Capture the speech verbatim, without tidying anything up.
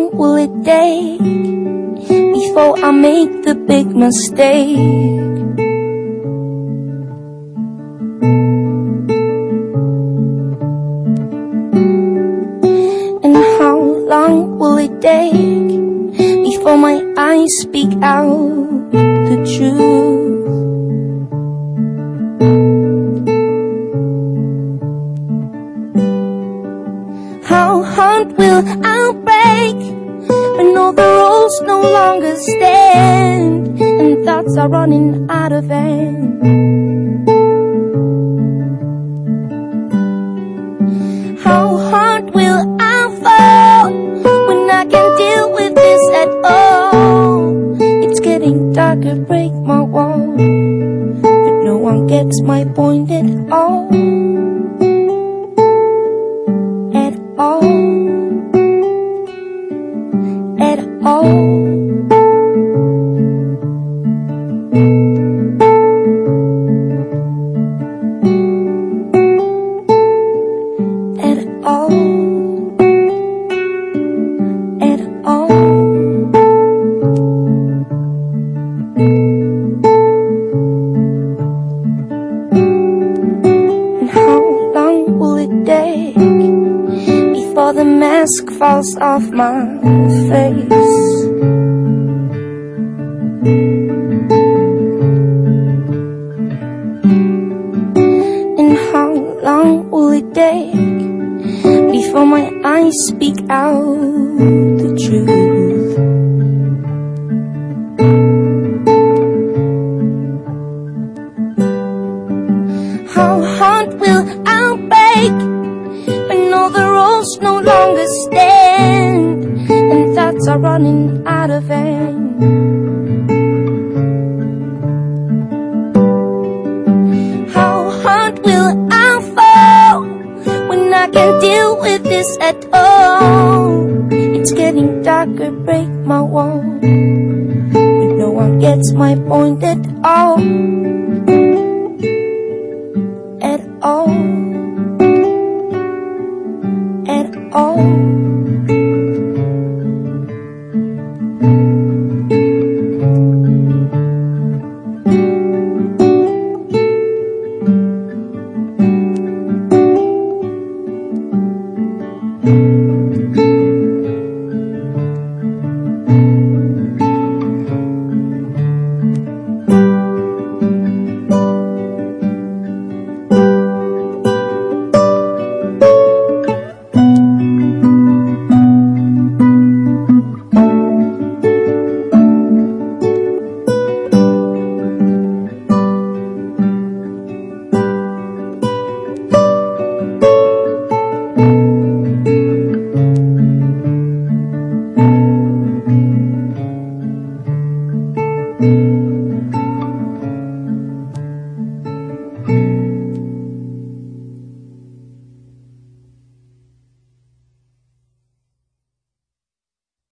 long will it take before I make the big mistake? And how long will it take before my eyes speak out the truth? How hard will I break when all the rules no longer stand and thoughts are running out of hand? How hard will I fall when I can't deal with this at all? It's getting darker, break my wall, but no one gets my point at all. At all. At all. At all. At all. And how long will it take before the mask falls off my face? And how long will it take before my eyes speak out the truth? How hard will I break when all the rules no longer stand and thoughts are running out of hand? How hard will I fall when I can't deal with this at all? It's getting darker, break my wall, but no one gets my point at all. At all. At all. you.